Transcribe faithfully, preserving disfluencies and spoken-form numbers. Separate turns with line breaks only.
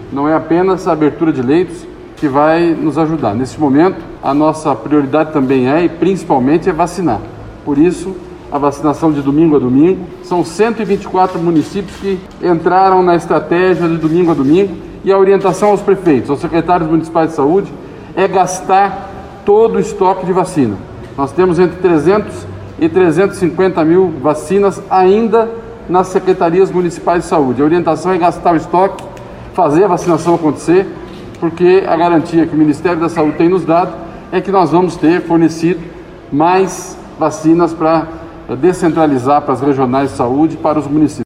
Não é apenas a abertura de leitos que vai nos ajudar. Nesse momento, a nossa prioridade também é, e principalmente, é vacinar. Por isso, a vacinação de domingo a domingo. São cento e vinte e quatro municípios que entraram na estratégia de domingo a domingo, e a orientação aos prefeitos, aos secretários municipais de saúde, é gastar todo o estoque de vacina. Nós temos entre trezentos e trezentos e cinquenta mil vacinas ainda nas secretarias municipais de saúde. A orientação é gastar o estoque, fazer a vacinação acontecer, porque a garantia que o Ministério da Saúde tem nos dado é que nós vamos ter fornecido mais vacinas para descentralizar para as regionais de saúde e para os municípios.